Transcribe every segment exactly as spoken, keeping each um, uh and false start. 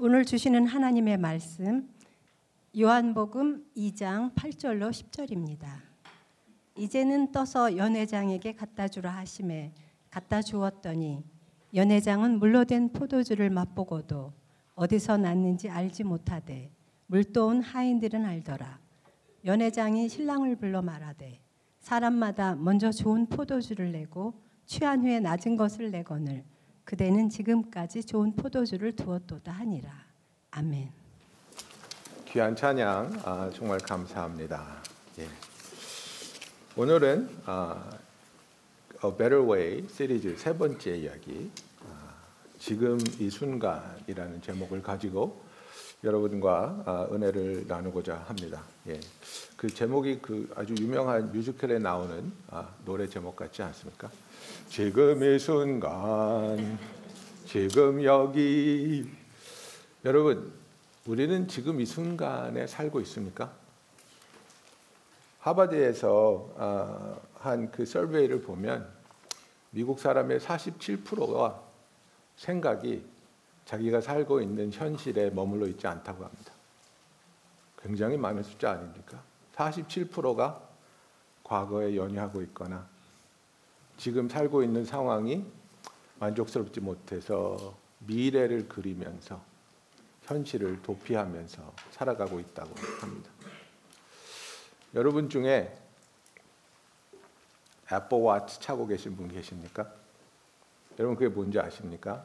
오늘 주시는 하나님의 말씀 요한복음 이 장 팔 절로 십 절입니다. 이제는 떠서 연회장에게 갖다 주라 하심에 갖다 주었더니 연회장은 물로 된 포도주를 맛보고도 어디서 났는지 알지 못하되 물도온 하인들은 알더라. 연회장이 신랑을 불러 말하되 사람마다 먼저 좋은 포도주를 내고 취한 후에 낮은 것을 내거늘 그대는 지금까지 좋은 포도주를 두었도다 하니라. 아멘. 귀한 찬양 아, 정말 감사합니다. 예. 오늘은 아, A Better Way 시리즈 세 번째 이야기 아, 지금 이 순간이라는 제목을 가지고 여러분과 아, 은혜를 나누고자 합니다. 예. 그 제목이 그 아주 유명한 뮤지컬에 나오는 아, 노래 제목 같지 않습니까? 지금 이 순간, 지금 여기. 여러분, 우리는 지금 이 순간에 살고 있습니까? 하버드에서 아, 한 그 서베이를 보면 미국 사람의 사십칠 퍼센트가 생각이 자기가 살고 있는 현실에 머물러 있지 않다고 합니다. 굉장히 많은 숫자 아닙니까? 사십칠 퍼센트가 과거에 연연하고 있거나 지금 살고 있는 상황이 만족스럽지 못해서 미래를 그리면서 현실을 도피하면서 살아가고 있다고 합니다. 여러분 중에 애플 워치 차고 계신 분 계십니까? 여러분 그게 뭔지 아십니까?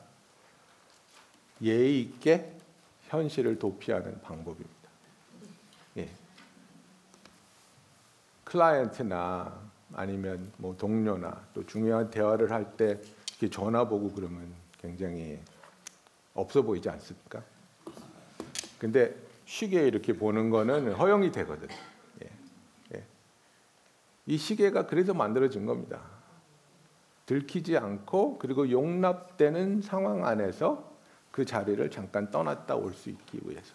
예의 있게 현실을 도피하는 방법입니다. 예. 클라이언트나 아니면 뭐 동료나 또 중요한 대화를 할 때 이렇게 전화 보고 그러면 굉장히 없어 보이지 않습니까? 근데 시계 이렇게 보는 거는 허용이 되거든. 예. 예. 이 시계가 그래서 만들어진 겁니다. 들키지 않고 그리고 용납되는 상황 안에서 그 자리를 잠깐 떠났다 올 수 있기 위해서.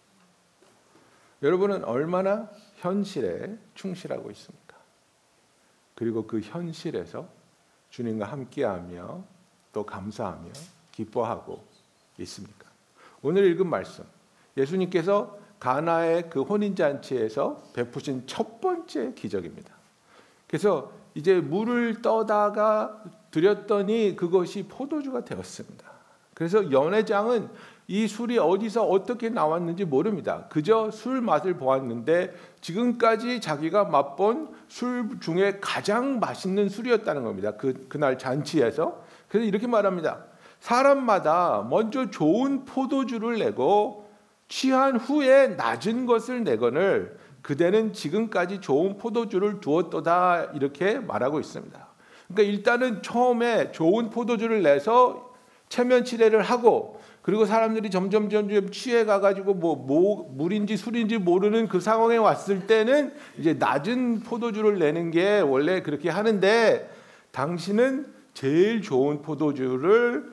여러분은 얼마나 현실에 충실하고 있습니까? 그리고 그 현실에서 주님과 함께하며 또 감사하며 기뻐하고 있습니까? 오늘 읽은 말씀, 예수님께서 가나의 그 혼인잔치에서 베푸신 첫 번째 기적입니다. 그래서 이제 물을 떠다가 드렸더니 그것이 포도주가 되었습니다. 그래서 연회장은 이 술이 어디서 어떻게 나왔는지 모릅니다. 그저 술 맛을 보았는데 지금까지 자기가 맛본 술 중에 가장 맛있는 술이었다는 겁니다. 그, 그날 잔치에서. 그래서 이렇게 말합니다. 사람마다 먼저 좋은 포도주를 내고 취한 후에 낮은 것을 내거늘 그대는 지금까지 좋은 포도주를 두었도다 이렇게 말하고 있습니다. 그러니까 일단은 처음에 좋은 포도주를 내서 체면 치레를 하고 그리고 사람들이 점점 점점 취해 가가지고 뭐, 뭐 물인지 술인지 모르는 그 상황에 왔을 때는 이제 낮은 포도주를 내는 게 원래 그렇게 하는데 당신은 제일 좋은 포도주를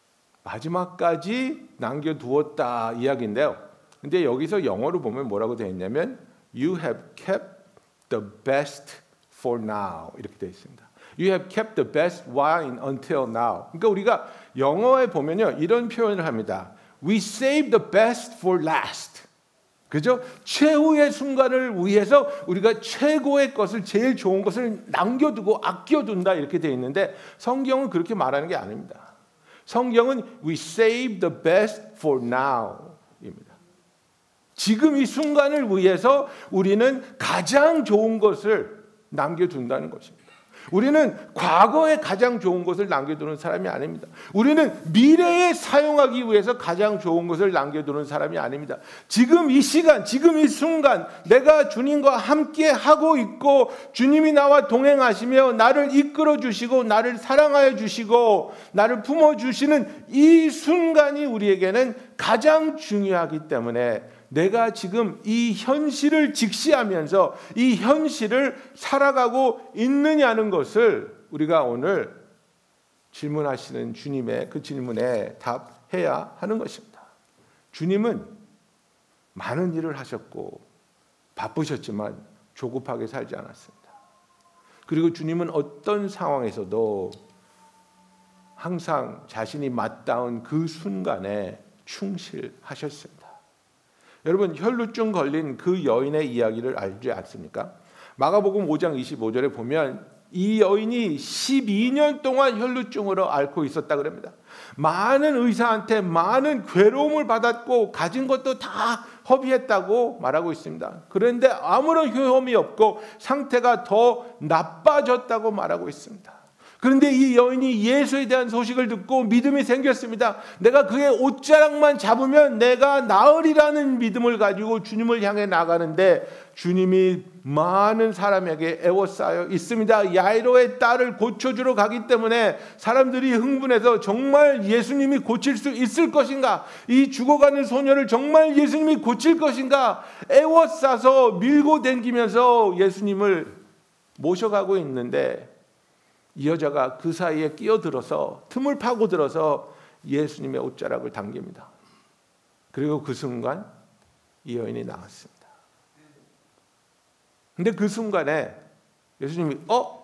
마지막까지 남겨두었다 이야기인데요. 근데 여기서 영어로 보면 뭐라고 되어 있냐면 You have kept the best for now 이렇게 되어 있습니다. You have kept the best wine until now. 그러니까 우리가 영어에 보면요 이런 표현을 합니다. We save the best for last. 그죠? 최후의 순간을 위해서 우리가 최고의 것을 제일 좋은 것을 남겨두고 아껴둔다 이렇게 되어 있는데 성경은 그렇게 말하는 게 아닙니다. 성경은 We save the best for now 입니다. 지금 이 순간을 위해서 우리는 가장 좋은 것을 남겨둔다는 것입니다. 우리는 과거에 가장 좋은 것을 남겨두는 사람이 아닙니다. 우리는 미래에 사용하기 위해서 가장 좋은 것을 남겨두는 사람이 아닙니다. 지금 이 시간, 지금 이 순간 내가 주님과 함께 하고 있고 주님이 나와 동행하시며 나를 이끌어 주시고 나를 사랑하여 주시고 나를 품어 주시는 이 순간이 우리에게는 가장 중요하기 때문에 내가 지금 이 현실을 직시하면서 이 현실을 살아가고 있느냐는 것을 우리가 오늘 질문하시는 주님의 그 질문에 답해야 하는 것입니다. 주님은 많은 일을 하셨고 바쁘셨지만 조급하게 살지 않았습니다. 그리고 주님은 어떤 상황에서도 항상 자신이 맞닿은 그 순간에 충실하셨습니다. 여러분, 혈루증 걸린 그 여인의 이야기를 알지 않습니까? 마가복음 오 장 이십오 절에 보면 이 여인이 십이 년 동안 혈루증으로 앓고 있었다 그럽니다. 많은 의사한테 많은 괴로움을 받았고 가진 것도 다 허비했다고 말하고 있습니다. 그런데 아무런 효험이 없고 상태가 더 나빠졌다고 말하고 있습니다. 그런데 이 여인이 예수에 대한 소식을 듣고 믿음이 생겼습니다. 내가 그의 옷자락만 잡으면 내가 나으리라는 믿음을 가지고 주님을 향해 나가는데 주님이 많은 사람에게 애워싸여 있습니다. 야이로의 딸을 고쳐주러 가기 때문에 사람들이 흥분해서 정말 예수님이 고칠 수 있을 것인가? 이 죽어가는 소녀를 정말 예수님이 고칠 것인가? 애워싸서 밀고 댕기면서 예수님을 모셔가고 있는데 이 여자가 그 사이에 끼어들어서 틈을 파고들어서 예수님의 옷자락을 당깁니다. 그리고 그 순간 이 여인이 나왔습니다. 근데 그 순간에 예수님이 어?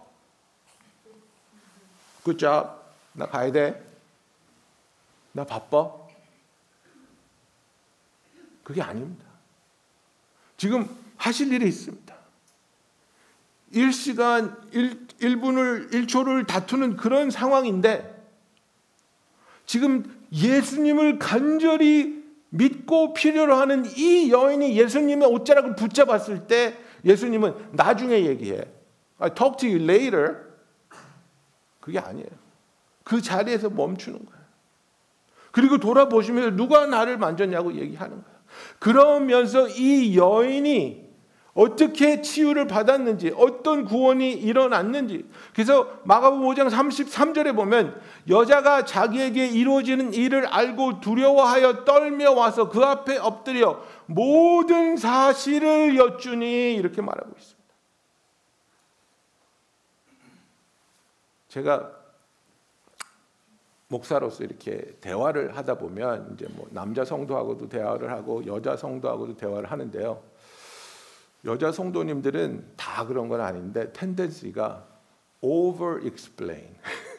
굿잡, 나 가야 돼. 나 바빠. 그게 아닙니다. 지금 하실 일이 있습니다. 일 시간 일 분을 일 초를 다투는 그런 상황인데 지금 예수님을 간절히 믿고 필요로 하는 이 여인이 예수님의 옷자락을 붙잡았을 때 예수님은 나중에 얘기해. I talk to you later. 그게 아니에요. 그 자리에서 멈추는 거예요. 그리고 돌아보시면서 누가 나를 만졌냐고 얘기하는 거예요. 그러면서 이 여인이 어떻게 치유를 받았는지, 어떤 구원이 일어났는지. 그래서 마가복음 오 장 삼십삼 절에 보면 여자가 자기에게 이루어지는 일을 알고 두려워하여 떨며 와서 그 앞에 엎드려 모든 사실을 여쭈니 이렇게 말하고 있습니다. 제가 목사로서 이렇게 대화를 하다 보면 이제 뭐 남자 성도하고도 대화를 하고 여자 성도하고도 대화를 하는데요. 여자 성도님들은 다 그런 건 아닌데 텐dency가 over explain.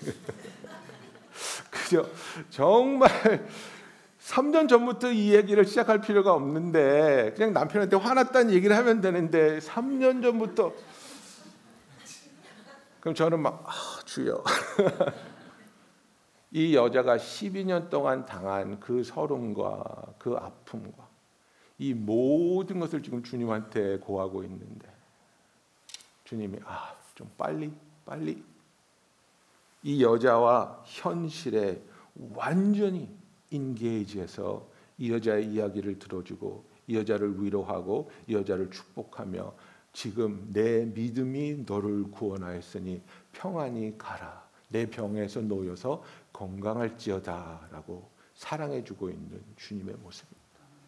그죠? 정말 삼 년 전부터 이 얘기를 시작할 필요가 없는데 그냥 남편한테 화났다는 얘기를 하면 되는데 삼 년 전부터 그럼 저는 막 아, 주여. 이 여자가 십이 년 동안 당한 그 서름과 그 아픔과 이 모든 것을 지금 주님한테 고하고 있는데 주님이 아, 좀 빨리 빨리 이 여자와 현실에 완전히 인게이지해서 이 여자의 이야기를 들어주고 이 여자를 위로하고 이 여자를 축복하며 지금 내 믿음이 너를 구원하였으니 평안히 가라. 내 병에서 놓여서 건강할지어다라고 사랑해주고 있는 주님의 모습입니다.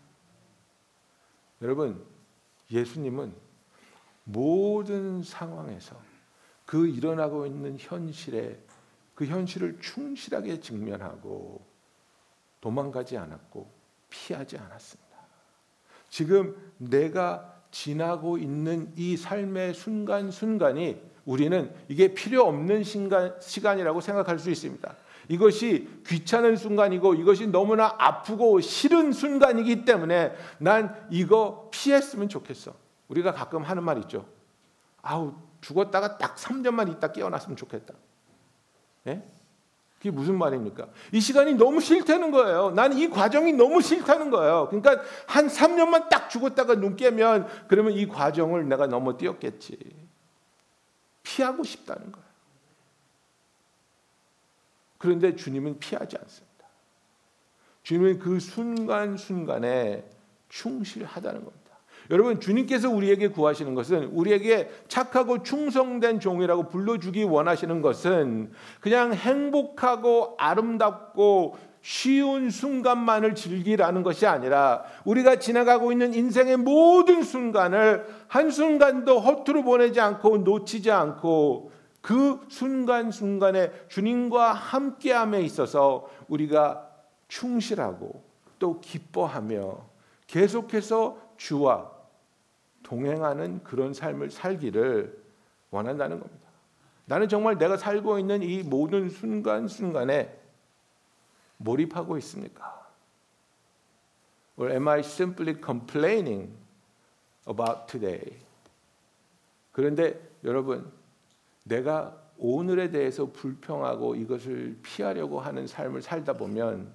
여러분, 예수님은 모든 상황에서 그 일어나고 있는 현실에 그 현실을 충실하게 직면하고 도망가지 않았고 피하지 않았습니다. 지금 내가 지나고 있는 이 삶의 순간순간이 우리는 이게 필요 없는 시간, 시간이라고 생각할 수 있습니다. 이것이 귀찮은 순간이고 이것이 너무나 아프고 싫은 순간이기 때문에 난 이거 피했으면 좋겠어. 우리가 가끔 하는 말 있죠. 아우 죽었다가 딱 삼 년만 있다 깨어났으면 좋겠다. 예? 그게 무슨 말입니까? 이 시간이 너무 싫다는 거예요. 난 이 과정이 너무 싫다는 거예요. 그러니까 한 삼 년만 딱 죽었다가 눈 깨면 그러면 이 과정을 내가 넘어 뛰었겠지. 피하고 싶다는 거예요. 그런데 주님은 피하지 않습니다. 주님은 그 순간순간에 충실하다는 겁니다. 여러분, 주님께서 우리에게 구하시는 것은 우리에게 착하고 충성된 종이라고 불러주기 원하시는 것은 그냥 행복하고 아름답고 쉬운 순간만을 즐기라는 것이 아니라 우리가 지나가고 있는 인생의 모든 순간을 한순간도 허투루 보내지 않고 놓치지 않고 그 순간순간에 주님과 함께함에 있어서 우리가 충실하고 또 기뻐하며 계속해서 주와 동행하는 그런 삶을 살기를 원한다는 겁니다. 나는 정말 내가 살고 있는 이 모든 순간순간에 몰입하고 있습니까? Or am I simply complaining about today? 그런데 여러분, 내가 오늘에 대해서 불평하고 이것을 피하려고 하는 삶을 살다 보면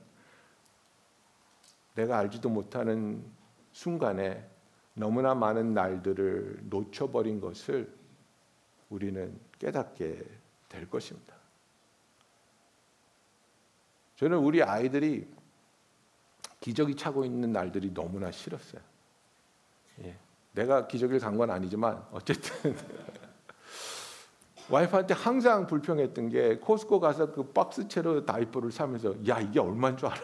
내가 알지도 못하는 순간에 너무나 많은 날들을 놓쳐버린 것을 우리는 깨닫게 될 것입니다. 저는 우리 아이들이 기저귀 차고 있는 날들이 너무나 싫었어요. 예. 내가 기저귀를 간 건 아니지만 어쨌든 와이프한테 항상 불평했던 게 코스코 가서 그 박스채로 다이퍼를 사면서 야 이게 얼마인 줄 알아?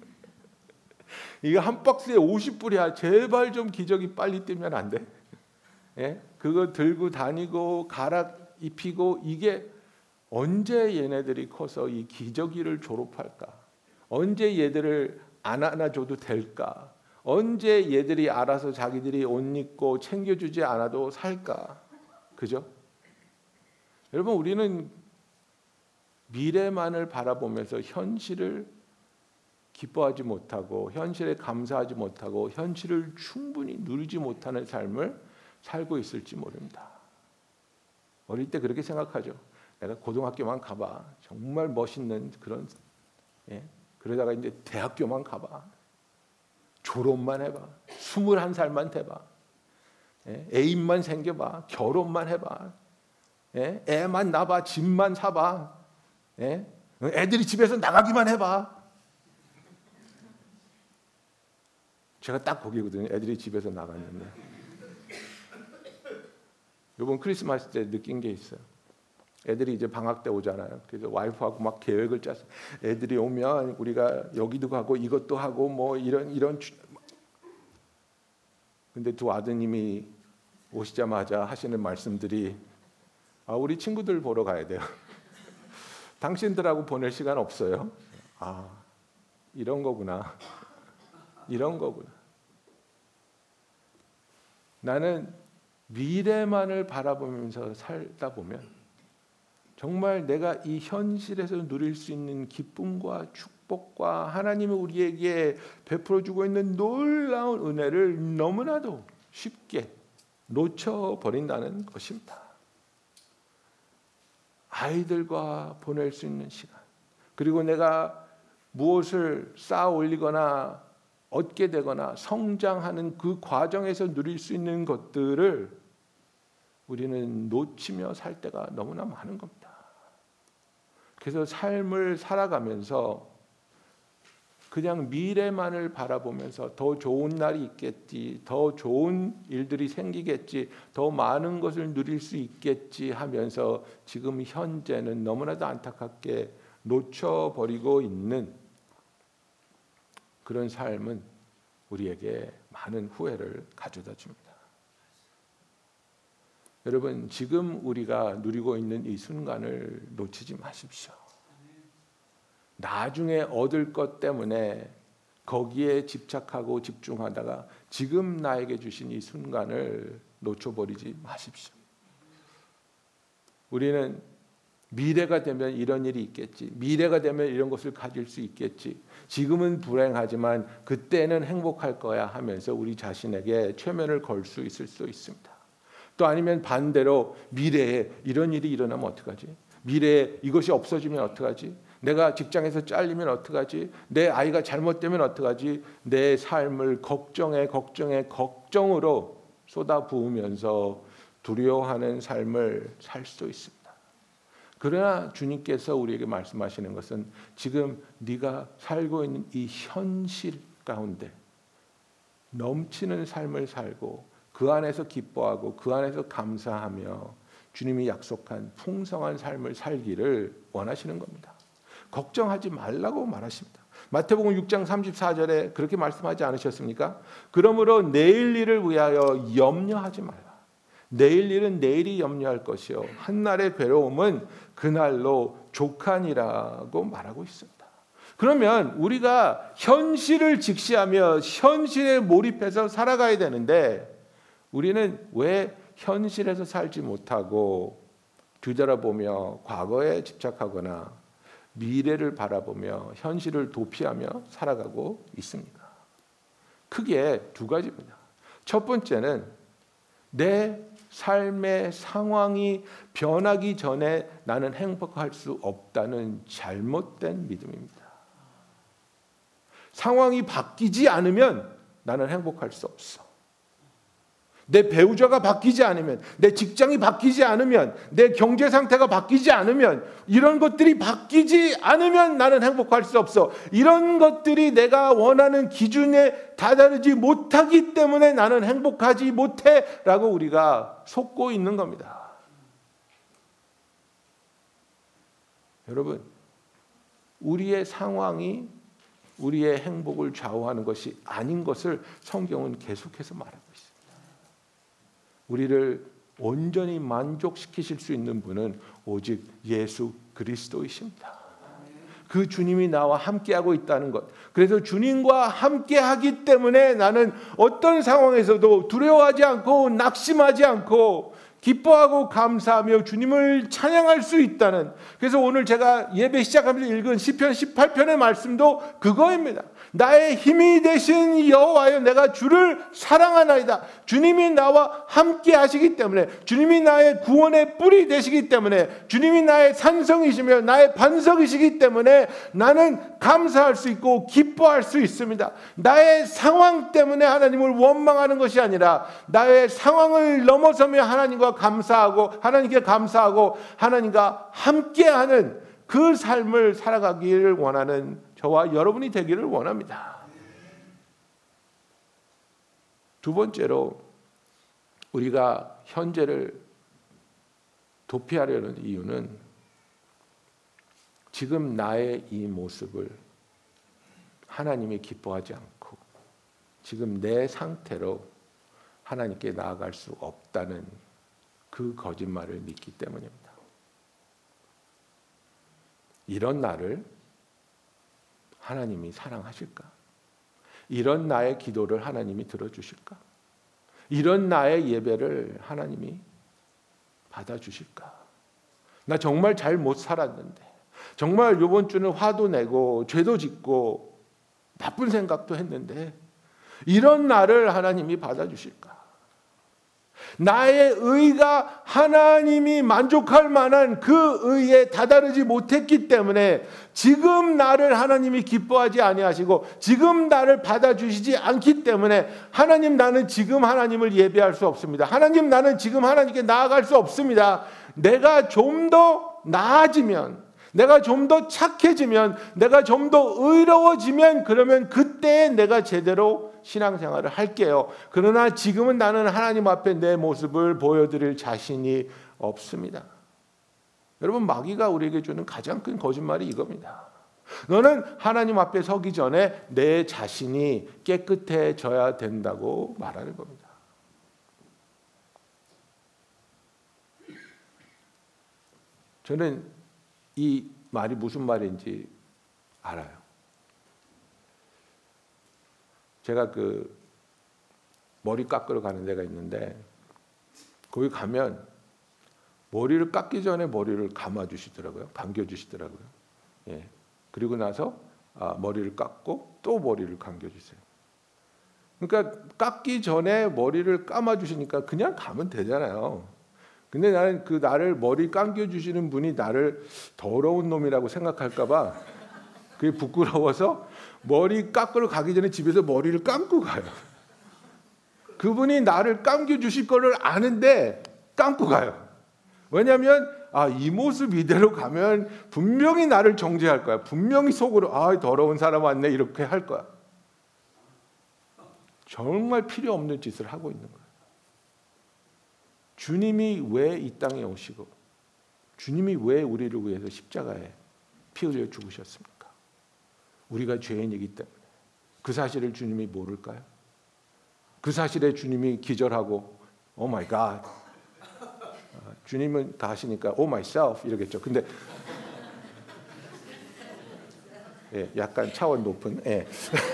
이게 한 박스에 오십 불이야. 제발 좀 기저귀 빨리 떼면 안 돼? 예? 그거 들고 다니고 갈아 입히고 이게 언제 얘네들이 커서 이 기저귀를 졸업할까? 언제 얘들을 안 안아줘도 될까? 언제 얘들이 알아서 자기들이 옷 입고 챙겨주지 않아도 살까? 그죠? 여러분 우리는 미래만을 바라보면서 현실을 기뻐하지 못하고 현실에 감사하지 못하고 현실을 충분히 누리지 못하는 삶을 살고 있을지 모릅니다. 어릴 때 그렇게 생각하죠. 내가 고등학교만 가봐. 정말 멋있는 그런 예? 그러다가 이제 대학교만 가봐. 졸업만 해봐. 스물한 살만 돼봐. 예? 애인만 생겨봐. 결혼만 해봐. 예? 애만 낳아봐. 집만 사봐. 예? 애들이 집에서 나가기만 해봐. 제가 딱 거기거든요. 애들이 집에서 나갔는데. 이번 크리스마스 때 느낀 게 있어요. 애들이 이제 방학 때 오잖아요. 그래서 와이프하고 막 계획을 짰어요. 애들이 오면 우리가 여기도 가고 이것도 하고 뭐 이런 이런. 근데 두 아드님이 오시자마자 하시는 말씀들이 아 우리 친구들 보러 가야 돼요. 당신들하고 보낼 시간 없어요. 아 이런 거구나. 이런 거구나. 나는 미래만을 바라보면서 살다 보면 정말 내가 이 현실에서 누릴 수 있는 기쁨과 축복과 하나님이 우리에게 베풀어 주고 있는 놀라운 은혜를 너무나도 쉽게 놓쳐버린다는 것입니다. 아이들과 보낼 수 있는 시간, 그리고 내가 무엇을 쌓아 올리거나 얻게 되거나 성장하는 그 과정에서 누릴 수 있는 것들을 우리는 놓치며 살 때가 너무나 많은 겁니다. 그래서 삶을 살아가면서 그냥 미래만을 바라보면서 더 좋은 날이 있겠지, 더 좋은 일들이 생기겠지, 더 많은 것을 누릴 수 있겠지 하면서 지금 현재는 너무나도 안타깝게 놓쳐버리고 있는 그런 삶은 우리에게 많은 후회를 가져다 줍니다. 여러분, 지금 우리가 누리고 있는 이 순간을 놓치지 마십시오. 나중에 얻을 것 때문에 거기에 집착하고 집중하다가 지금 나에게 주신 이 순간을 놓쳐버리지 마십시오. 우리는 미래가 되면 이런 일이 있겠지, 미래가 되면 이런 것을 가질 수 있겠지, 지금은 불행하지만 그때는 행복할 거야 하면서 우리 자신에게 최면을 걸 수 있을 수 있습니다. 또 아니면 반대로 미래에 이런 일이 일어나면 어떡하지? 미래에 이것이 없어지면 어떡하지? 내가 직장에서 잘리면 어떡하지? 내 아이가 잘못되면 어떡하지? 내 삶을 걱정에 걱정에 걱정으로 쏟아부으면서 두려워하는 삶을 살 수 있습니다. 그러나 주님께서 우리에게 말씀하시는 것은 지금 네가 살고 있는 이 현실 가운데 넘치는 삶을 살고 그 안에서 기뻐하고 그 안에서 감사하며 주님이 약속한 풍성한 삶을 살기를 원하시는 겁니다. 걱정하지 말라고 말하십니다. 마태복음 육 장 삼십사 절에 그렇게 말씀하지 않으셨습니까? 그러므로 내일 일을 위하여 염려하지 말라. 내일 일은 내일이 염려할 것이요 한날의 괴로움은 그날로 족하니라고 말하고 있습니다. 그러면 우리가 현실을 직시하며 현실에 몰입해서 살아가야 되는데 우리는 왜 현실에서 살지 못하고 뒤돌아보며 과거에 집착하거나 미래를 바라보며 현실을 도피하며 살아가고 있습니까? 크게 두 가지입니다. 첫 번째는 내 삶의 상황이 변하기 전에 나는 행복할 수 없다는 잘못된 믿음입니다. 상황이 바뀌지 않으면 나는 행복할 수 없어. 내 배우자가 바뀌지 않으면, 내 직장이 바뀌지 않으면, 내 경제 상태가 바뀌지 않으면, 이런 것들이 바뀌지 않으면 나는 행복할 수 없어. 이런 것들이 내가 원하는 기준에 다다르지 못하기 때문에 나는 행복하지 못해 라고 우리가 속고 있는 겁니다. 여러분, 우리의 상황이 우리의 행복을 좌우하는 것이 아닌 것을 성경은 계속해서 말하고 있습니다. 우리를 온전히 만족시키실 수 있는 분은 오직 예수 그리스도이십니다. 그 주님이 나와 함께하고 있다는 것. 그래서 주님과 함께하기 때문에 나는 어떤 상황에서도 두려워하지 않고 낙심하지 않고 기뻐하고 감사하며 주님을 찬양할 수 있다는. 그래서 오늘 제가 예배 시작하면서 읽은 시편 십팔 편의 말씀도 그거입니다. 나의 힘이 되신 여호와여, 내가 주를 사랑하나이다. 주님이 나와 함께 하시기 때문에, 주님이 나의 구원의 뿔이 되시기 때문에, 주님이 나의 산성이시며 나의 반석이시기 때문에 나는 감사할 수 있고 기뻐할 수 있습니다. 나의 상황 때문에 하나님을 원망하는 것이 아니라 나의 상황을 넘어서며 하나님과 감사하고 하나님께 감사하고 하나님과 함께하는 그 삶을 살아가기를 원하는 저와 여러분이 되기를 원합니다. 두 번째로 우리가 현재를 도피하려는 이유는 지금 나의 이 모습을 하나님이 기뻐하지 않고 지금 내 상태로 하나님께 나아갈 수 없다는 그 거짓말을 믿기 때문입니다. 이런 나를 하나님이 사랑하실까? 이런 나의 기도를 하나님이 들어주실까? 이런 나의 예배를 하나님이 받아주실까? 나 정말 잘 못 살았는데, 정말 이번 주는 화도 내고 죄도 짓고 나쁜 생각도 했는데 이런 나를 하나님이 받아주실까? 나의 의가 하나님이 만족할 만한 그 의에 다다르지 못했기 때문에 지금 나를 하나님이 기뻐하지 아니하시고 지금 나를 받아주시지 않기 때문에 하나님, 나는 지금 하나님을 예배할 수 없습니다. 하나님, 나는 지금 하나님께 나아갈 수 없습니다. 내가 좀 더 나아지면, 내가 좀 더 착해지면, 내가 좀 더 의로워지면 그러면 그때 내가 제대로 신앙생활을 할게요. 그러나 지금은 나는 하나님 앞에 내 모습을 보여드릴 자신이 없습니다. 여러분, 마귀가 우리에게 주는 가장 큰 거짓말이 이겁니다. 너는 하나님 앞에 서기 전에 내 자신이 깨끗해져야 된다고 말하는 겁니다. 저는 이 말이 무슨 말인지 알아요. 제가 그 머리 깎으러 가는 데가 있는데 거기 가면 머리를 깎기 전에 머리를 감아주시더라고요. 감겨주시더라고요. 예. 그리고 나서 아, 머리를 깎고 또 머리를 감겨주세요. 그러니까 깎기 전에 머리를 감아주시니까 그냥 가면 되잖아요. 근데 나는 그 나를 머리 감겨주시는 분이 나를 더러운 놈이라고 생각할까 봐 그게 부끄러워서 머리 깎으러 가기 전에 집에서 머리를 감고 가요. 그분이 나를 감겨주실 거를 아는데 감고 가요. 왜냐하면 아, 이 모습 이대로 가면 분명히 나를 정죄할 거야. 분명히 속으로 아, 더러운 사람 왔네 이렇게 할 거야. 정말 필요 없는 짓을 하고 있는 거예요. 주님이 왜 이 땅에 오시고 주님이 왜 우리를 위해서 십자가에 피 흘려 죽으셨습니까? 우리가 죄인이기 때문에. 그 사실을 주님이 모를까요? 그 사실에 주님이 기절하고 오 마이 갓, 주님은 다 하시니까 오 마이 셀프 이러겠죠. 근데 예, 약간 차원 높은 예.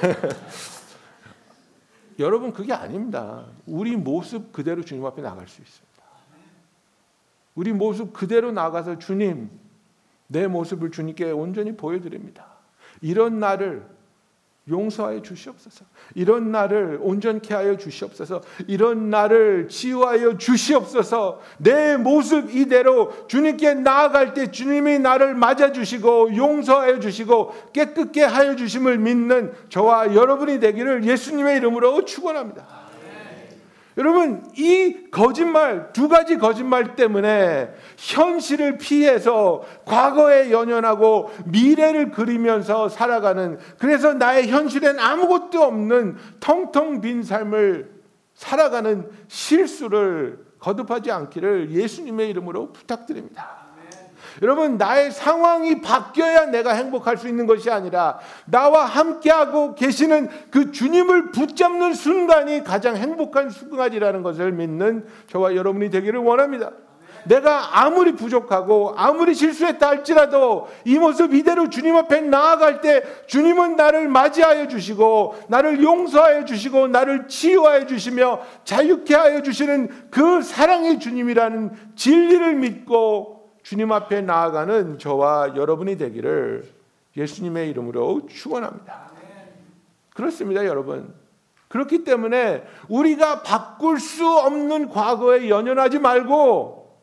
여러분, 그게 아닙니다. 우리 모습 그대로 주님 앞에 나갈 수 있습니다. 우리 모습 그대로 나가서 주님, 내 모습을 주님께 온전히 보여드립니다. 이런 나를 용서하여 주시옵소서. 이런 나를 온전케 하여 주시옵소서. 이런 나를 치유하여 주시옵소서. 내 모습 이대로 주님께 나아갈 때 주님이 나를 맞아주시고 용서하여 주시고 깨끗게 하여 주심을 믿는 저와 여러분이 되기를 예수님의 이름으로 축원합니다. 여러분, 이 거짓말, 두 가지 거짓말 때문에 현실을 피해서 과거에 연연하고 미래를 그리면서 살아가는, 그래서 나의 현실엔 아무것도 없는 텅텅 빈 삶을 살아가는 실수를 거듭하지 않기를 예수님의 이름으로 부탁드립니다. 여러분, 나의 상황이 바뀌어야 내가 행복할 수 있는 것이 아니라 나와 함께하고 계시는 그 주님을 붙잡는 순간이 가장 행복한 순간이라는 것을 믿는 저와 여러분이 되기를 원합니다. 내가 아무리 부족하고 아무리 실수했다 할지라도 이 모습 이대로 주님 앞에 나아갈 때 주님은 나를 맞이하여 주시고 나를 용서하여 주시고 나를 치유하여 주시며 자유케 하여 주시는 그 사랑의 주님이라는 진리를 믿고 주님 앞에 나아가는 저와 여러분이 되기를 예수님의 이름으로 축원합니다. 그렇습니다, 여러분. 그렇기 때문에 우리가 바꿀 수 없는 과거에 연연하지 말고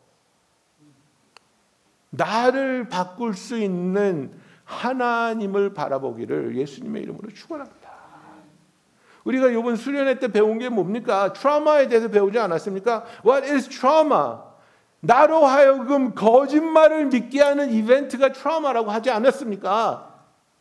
나를 바꿀 수 있는 하나님을 바라보기를 예수님의 이름으로 축원합니다. 우리가 이번 수련회 때 배운 게 뭡니까? 트라우마에 대해서 배우지 않았습니까? What is trauma? 나로 하여금 거짓말을 믿게 하는 이벤트가 트라우마라고 하지 않았습니까?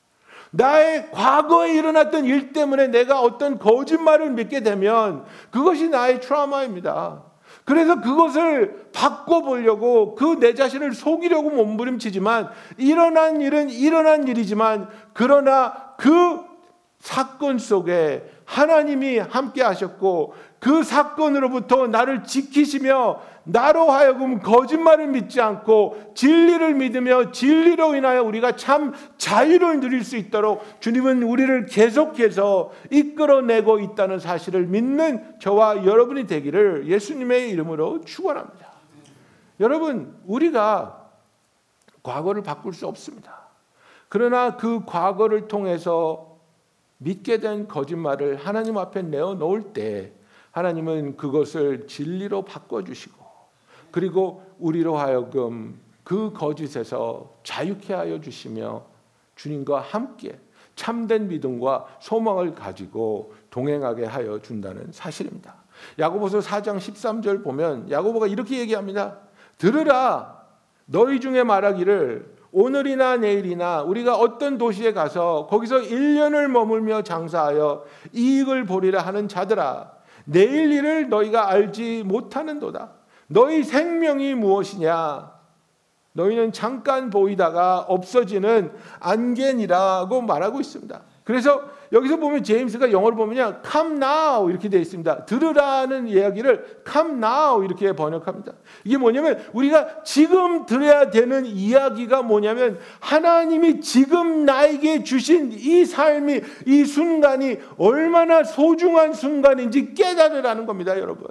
나의 과거에 일어났던 일 때문에 내가 어떤 거짓말을 믿게 되면 그것이 나의 트라우마입니다. 그래서 그것을 바꿔보려고 그 내 자신을 속이려고 몸부림치지만 일어난 일은 일어난 일이지만 그러나 그 사건 속에 하나님이 함께 하셨고 그 사건으로부터 나를 지키시며 나로 하여금 거짓말을 믿지 않고 진리를 믿으며 진리로 인하여 우리가 참 자유를 누릴 수 있도록 주님은 우리를 계속해서 이끌어내고 있다는 사실을 믿는 저와 여러분이 되기를 예수님의 이름으로 축원합니다. 여러분, 우리가 과거를 바꿀 수 없습니다. 그러나 그 과거를 통해서 믿게 된 거짓말을 하나님 앞에 내어놓을 때 하나님은 그것을 진리로 바꿔주시고 그리고 우리로 하여금 그 거짓에서 자유케 하여 주시며 주님과 함께 참된 믿음과 소망을 가지고 동행하게 하여 준다는 사실입니다. 야고보서 사 장 십삼 절 보면 야고보가 이렇게 얘기합니다. 들으라, 너희 중에 말하기를 오늘이나 내일이나 우리가 어떤 도시에 가서 거기서 일 년을 머물며 장사하여 이익을 보리라 하는 자들아, 내일 일을 너희가 알지 못하는도다. 너희 생명이 무엇이냐? 너희는 잠깐 보이다가 없어지는 안개니라고 말하고 있습니다. 그래서 여기서 보면 제임스가 영어로 보면요, come now 이렇게 되어 있습니다. 들으라는 이야기를 come now 이렇게 번역합니다. 이게 뭐냐면 우리가 지금 들어야 되는 이야기가 뭐냐면 하나님이 지금 나에게 주신 이 삶이, 이 순간이 얼마나 소중한 순간인지 깨달으라는 겁니다, 여러분.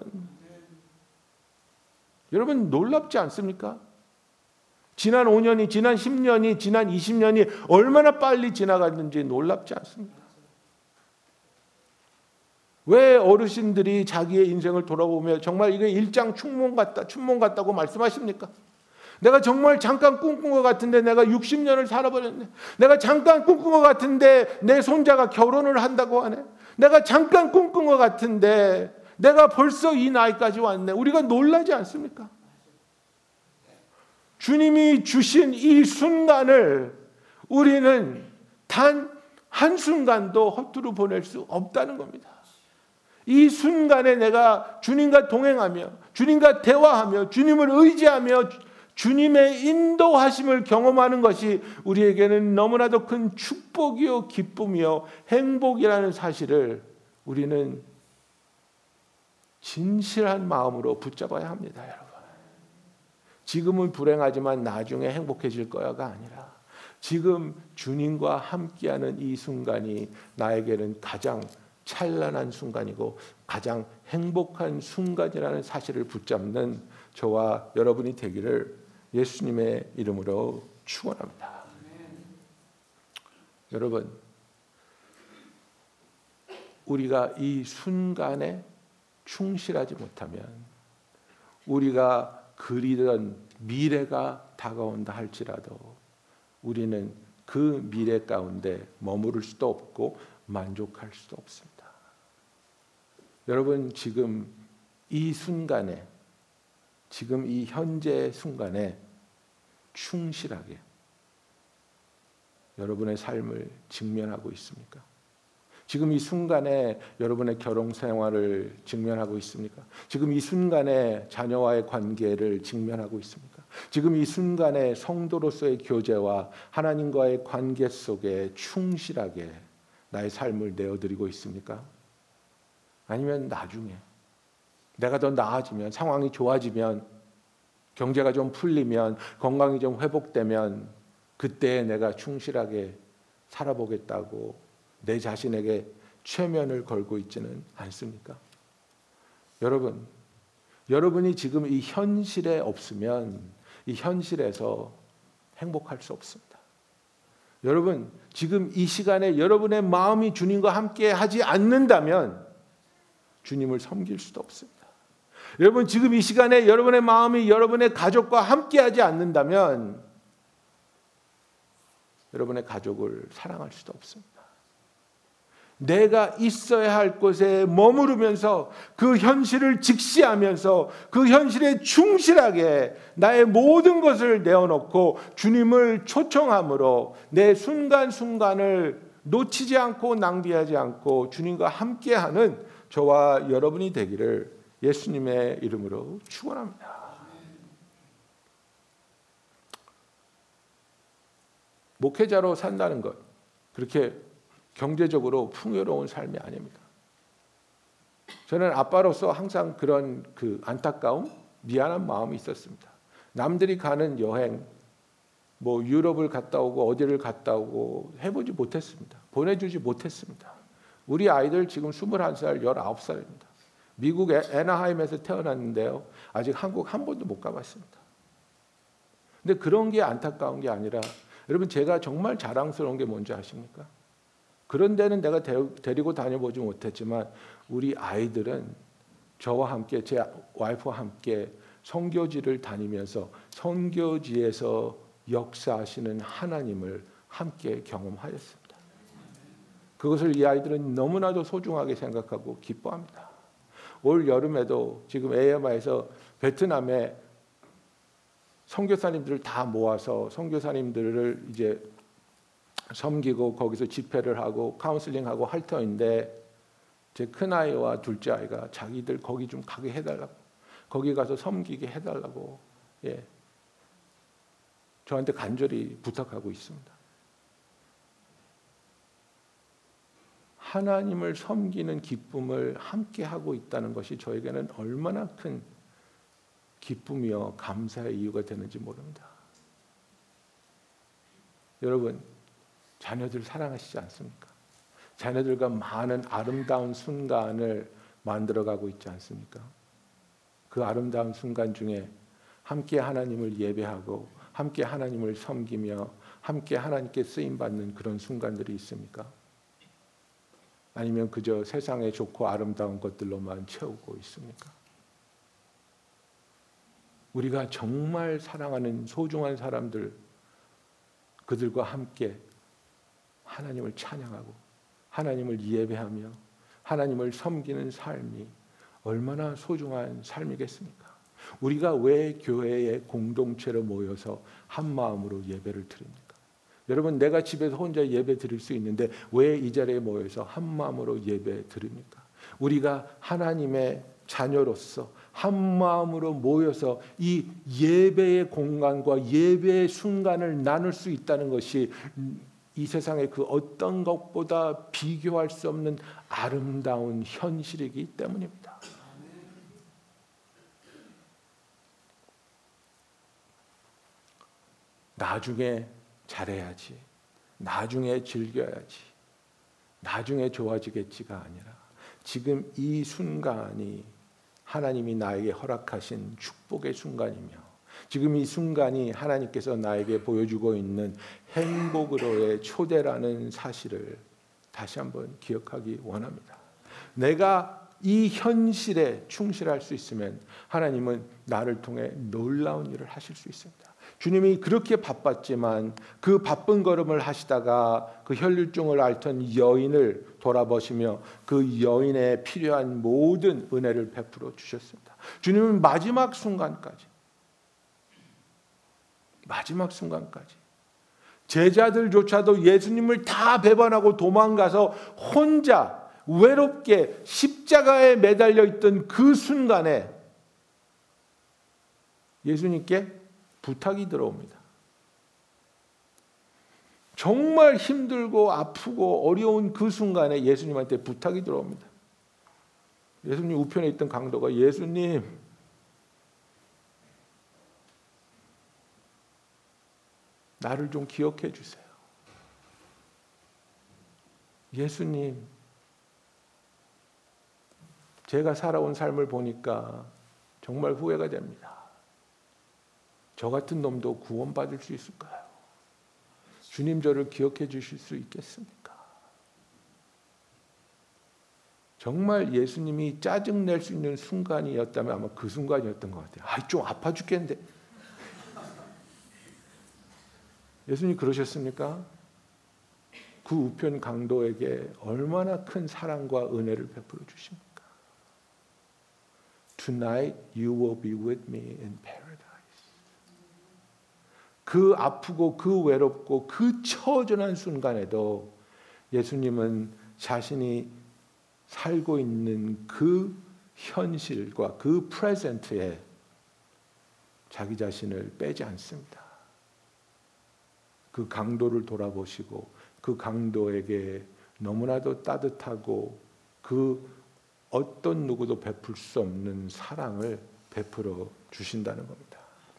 여러분, 놀랍지 않습니까? 지난 오 년이, 지난 십 년이, 지난 이십 년이 얼마나 빨리 지나갔는지 놀랍지 않습니까? 왜 어르신들이 자기의 인생을 돌아보며 정말 이게 일장 춘몽 같다, 춘몽 같다고 말씀하십니까? 내가 정말 잠깐 꿈꾼 것 같은데 내가 육십 년을 살아버렸네. 내가 잠깐 꿈꾼 것 같은데 내 손자가 결혼을 한다고 하네. 내가 잠깐 꿈꾼 것 같은데 내가 벌써 이 나이까지 왔네. 우리가 놀라지 않습니까? 주님이 주신 이 순간을 우리는 단 한순간도 허투루 보낼 수 없다는 겁니다. 이 순간에 내가 주님과 동행하며 주님과 대화하며 주님을 의지하며 주님의 인도하심을 경험하는 것이 우리에게는 너무나도 큰 축복이요 기쁨이요 행복이라는 사실을 우리는 진실한 마음으로 붙잡아야 합니다, 여러분. 지금은 불행하지만 나중에 행복해질 거야가 아니라 지금 주님과 함께하는 이 순간이 나에게는 가장 찬란한 순간이고 가장 행복한 순간이라는 사실을 붙잡는 저와 여러분이 되기를 예수님의 이름으로 축원합니다. 여러분, 우리가 이 순간에 충실하지 못하면 우리가 그리던 미래가 다가온다 할지라도 우리는 그 미래 가운데 머무를 수도 없고 만족할 수도 없습니다. 여러분, 지금 이 순간에, 지금 이 현재 순간에 충실하게 여러분의 삶을 직면하고 있습니까? 지금 이 순간에 여러분의 결혼 생활을 직면하고 있습니까? 지금 이 순간에 자녀와의 관계를 직면하고 있습니까? 지금 이 순간에 성도로서의 교제와 하나님과의 관계 속에 충실하게 나의 삶을 내어드리고 있습니까? 아니면 나중에 내가 더 나아지면, 상황이 좋아지면, 경제가 좀 풀리면, 건강이 좀 회복되면 그때 내가 충실하게 살아보겠다고 내 자신에게 최면을 걸고 있지는 않습니까? 여러분, 여러분이 지금 이 현실에 없으면 이 현실에서 행복할 수 없습니다. 여러분, 지금 이 시간에 여러분의 마음이 주님과 함께 하지 않는다면 주님을 섬길 수도 없습니다. 여러분, 지금 이 시간에 여러분의 마음이 여러분의 가족과 함께 하지 않는다면 여러분의 가족을 사랑할 수도 없습니다. 내가 있어야 할 곳에 머무르면서 그 현실을 직시하면서 그 현실에 충실하게 나의 모든 것을 내어놓고 주님을 초청함으로 내 순간순간을 놓치지 않고 낭비하지 않고 주님과 함께하는 저와 여러분이 되기를 예수님의 이름으로 축원합니다. 목회자로 산다는 것, 그렇게 경제적으로 풍요로운 삶이 아닙니다. 저는 아빠로서 항상 그런 그 안타까움, 미안한 마음이 있었습니다. 남들이 가는 여행, 뭐 유럽을 갔다 오고 어디를 갔다 오고 해보지 못했습니다. 보내주지 못했습니다. 우리 아이들 지금 스물한 살, 열아홉 살입니다. 미국 애나하임에서 태어났는데요. 아직 한국 한 번도 못 가봤습니다. 근데 그런 게 안타까운 게 아니라 여러분, 제가 정말 자랑스러운 게 뭔지 아십니까? 그런 데는 내가 데리고 다녀보지 못했지만 우리 아이들은 저와 함께, 제 와이프와 함께 선교지를 다니면서 선교지에서 역사하시는 하나님을 함께 경험하였습니다. 그것을 이 아이들은 너무나도 소중하게 생각하고 기뻐합니다. 올 여름에도 지금 에이엠아이에서 베트남에 선교사님들을 다 모아서 선교사님들을 이제 섬기고 거기서 집회를 하고 카운슬링하고 할 터인데 제 큰아이와 둘째 아이가 자기들 거기 좀 가게 해달라고, 거기 가서 섬기게 해달라고 예, 저한테 간절히 부탁하고 있습니다. 하나님을 섬기는 기쁨을 함께 하고 있다는 것이 저에게는 얼마나 큰 기쁨이요 감사의 이유가 되는지 모릅니다. 여러분, 자녀들 사랑하시지 않습니까? 자녀들과 많은 아름다운 순간을 만들어가고 있지 않습니까? 그 아름다운 순간 중에 함께 하나님을 예배하고 함께 하나님을 섬기며 함께 하나님께 쓰임받는 그런 순간들이 있습니까? 아니면 그저 세상의 좋고 아름다운 것들로만 채우고 있습니까? 우리가 정말 사랑하는 소중한 사람들, 그들과 함께 하나님을 찬양하고 하나님을 예배하며 하나님을 섬기는 삶이 얼마나 소중한 삶이겠습니까? 우리가 왜 교회의 공동체로 모여서 한 마음으로 예배를 드립니까? 여러분, 내가 집에서 혼자 예배 드릴 수 있는데 왜 이 자리에 모여서 한 마음으로 예배 드립니까? 우리가 하나님의 자녀로서 한 마음으로 모여서 이 예배의 공간과 예배의 순간을 나눌 수 있다는 것이 이 세상의 그 어떤 것보다 비교할 수 없는 아름다운 현실이기 때문입니다. 나중에 잘해야지, 나중에 즐겨야지, 나중에 좋아지겠지가 아니라 지금 이 순간이 하나님이 나에게 허락하신 축복의 순간이며 지금 이 순간이 하나님께서 나에게 보여주고 있는 행복으로의 초대라는 사실을 다시 한번 기억하기 원합니다. 내가 이 현실에 충실할 수 있으면 하나님은 나를 통해 놀라운 일을 하실 수 있습니다. 주님이 그렇게 바빴지만 그 바쁜 걸음을 하시다가 그 혈류증을 앓던 여인을 돌아보시며 그 여인에 필요한 모든 은혜를 베풀어 주셨습니다. 주님은 마지막 순간까지 마지막 순간까지 제자들조차도 예수님을 다 배반하고 도망가서 혼자 외롭게 십자가에 매달려 있던 그 순간에 예수님께 부탁이 들어옵니다. 정말 힘들고 아프고 어려운 그 순간에 예수님한테 부탁이 들어옵니다. 예수님 우편에 있던 강도가 예수님, 나를 좀 기억해 주세요. 예수님, 제가 살아온 삶을 보니까 정말 후회가 됩니다. 저 같은 놈도 구원받을 수 있을까요? 주님 저를 기억해 주실 수 있겠습니까? 정말 예수님이 짜증낼 수 있는 순간이었다면 아마 그 순간이었던 것 같아요. 아, 좀 아파 죽겠는데. 예수님 그러셨습니까? 그 우편 강도에게 얼마나 큰 사랑과 은혜를 베풀어 주십니까? Tonight you will be with me in paradise. 그 아프고 그 외롭고 그 처절한 순간에도 예수님은 자신이 살고 있는 그 현실과 그 프레젠트에 자기 자신을 빼지 않습니다. 그 강도를 돌아보시고 그 강도에게 너무나도 따뜻하고 그 어떤 누구도 베풀 수 없는 사랑을 베풀어 주신다는 겁니다.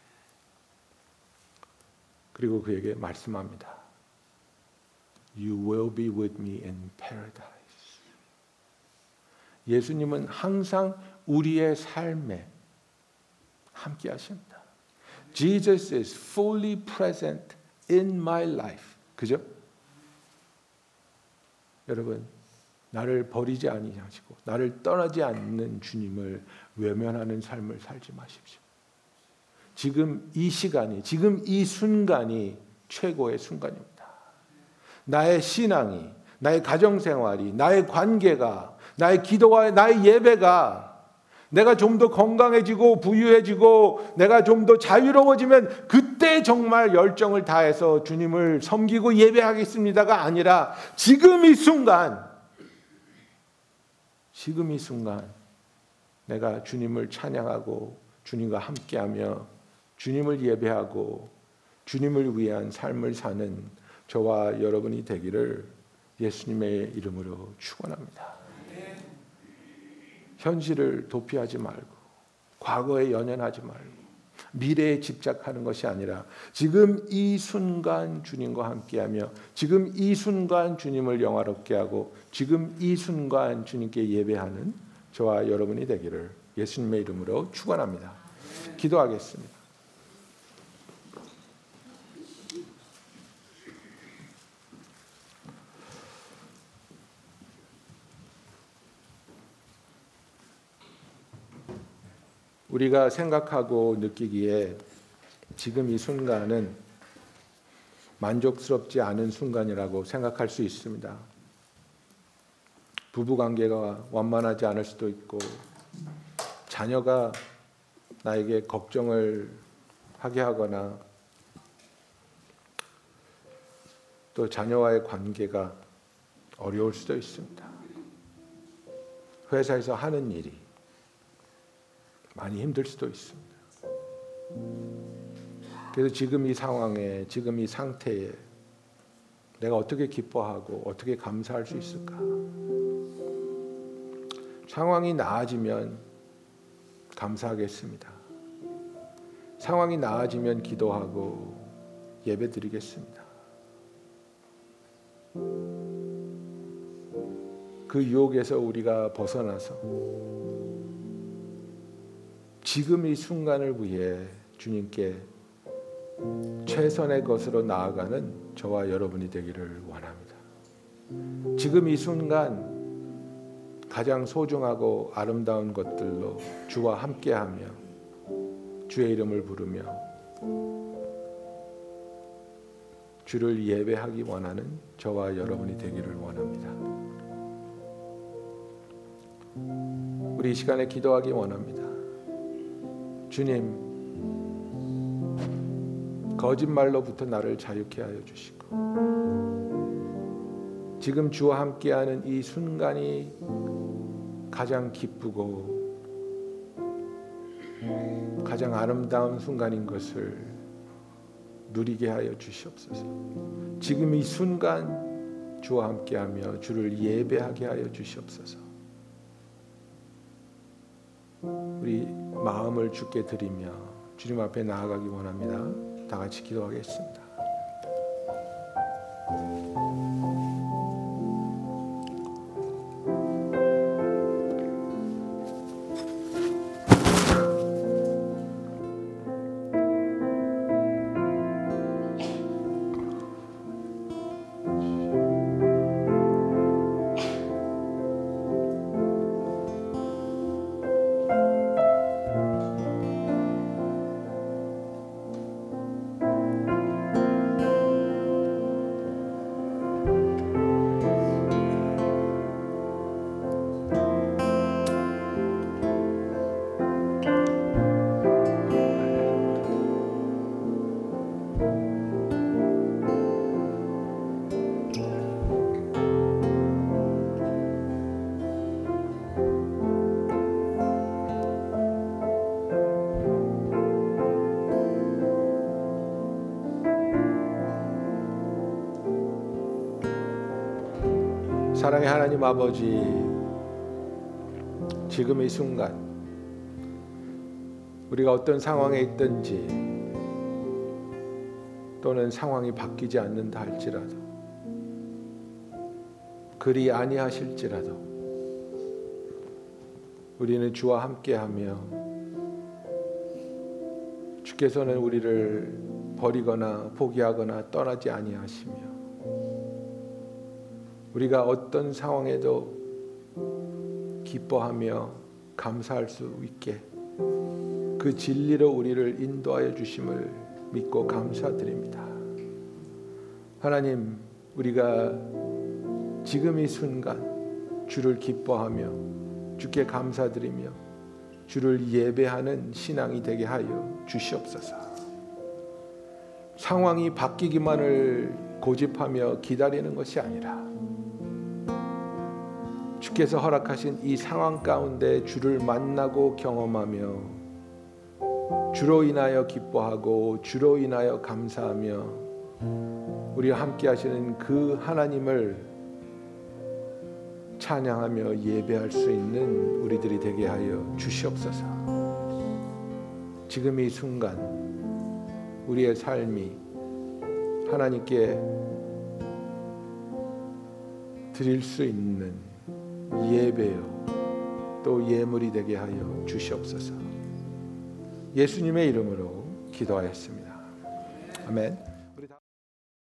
그리고 그에게 말씀합니다. You will be with me in paradise. 예수님은 항상 우리의 삶에 함께 하십니다. Jesus is fully present in my life. 그죠? 여러분, 나를 버리지 아니하시고 나를 떠나지 않는 주님을 외면하는 삶을 살지 마십시오. 지금 이 시간이, 지금 이 순간이 최고의 순간입니다. 나의 신앙이, 나의 가정생활이, 나의 관계가, 나의 기도와 나의 예배가 내가 좀 더 건강해지고 부유해지고 내가 좀 더 자유로워지면 그때 정말 열정을 다해서 주님을 섬기고 예배하겠습니다가 아니라 지금 이 순간, 지금 이 순간 내가 주님을 찬양하고 주님과 함께하며 주님을 예배하고 주님을 위한 삶을 사는 저와 여러분이 되기를 예수님의 이름으로 축원합니다. 현실을 도피하지 말고 과거에 연연하지 말고 미래에 집착하는 것이 아니라 지금 이 순간 주님과 함께하며 지금 이 순간 주님을 영화롭게 하고 지금 이 순간 주님께 예배하는 저와 여러분이 되기를 예수님의 이름으로 축원합니다. 기도하겠습니다. 우리가 생각하고 느끼기에 지금 이 순간은 만족스럽지 않은 순간이라고 생각할 수 있습니다. 부부관계가 완만하지 않을 수도 있고 자녀가 나에게 걱정을 하게 하거나 또 자녀와의 관계가 어려울 수도 있습니다. 회사에서 하는 일이 많이 힘들 수도 있습니다. 그래서 지금 이 상황에, 지금 이 상태에 내가 어떻게 기뻐하고 어떻게 감사할 수 있을까? 상황이 나아지면 감사하겠습니다. 상황이 나아지면 기도하고 예배드리겠습니다. 그 유혹에서 우리가 벗어나서 지금 이 순간을 위해 주님께 최선의 것으로 나아가는 저와 여러분이 되기를 원합니다. 지금 이 순간 가장 소중하고 아름다운 것들로 주와 함께하며 주의 이름을 부르며 주를 예배하기 원하는 저와 여러분이 되기를 원합니다. 우리 이 시간에 기도하기 원합니다. 주님, 거짓말로부터 나를 자유케 하여 주시고 지금 주와 함께하는 이 순간이 가장 기쁘고 가장 아름다운 순간인 것을 누리게 하여 주시옵소서. 지금 이 순간 주와 함께하며 주를 예배하게 하여 주시옵소서. 우리 마음을 주께 드리며 주님 앞에 나아가기 원합니다. 다 같이 기도하겠습니다. 사랑의 하나님 아버지, 지금 이 순간 우리가 어떤 상황에 있든지 또는 상황이 바뀌지 않는다 할지라도 그리 아니하실지라도 우리는 주와 함께하며 주께서는 우리를 버리거나 포기하거나 떠나지 아니하시며 우리가 어떤 상황에도 기뻐하며 감사할 수 있게 그 진리로 우리를 인도하여 주심을 믿고 감사드립니다. 하나님, 우리가 지금 이 순간 주를 기뻐하며 주께 감사드리며 주를 예배하는 신앙이 되게 하여 주시옵소서. 상황이 바뀌기만을 고집하며 기다리는 것이 아니라 주께서 허락하신 이 상황 가운데 주를 만나고 경험하며 주로 인하여 기뻐하고 주로 인하여 감사하며 우리와 함께 하시는 그 하나님을 찬양하며 예배할 수 있는 우리들이 되게 하여 주시옵소서. 지금 이 순간 우리의 삶이 하나님께 드릴 수 있는 예배요 또 예물이 되게 하여 주시옵소서. 예수님의 이름으로 기도하였습니다. 아멘.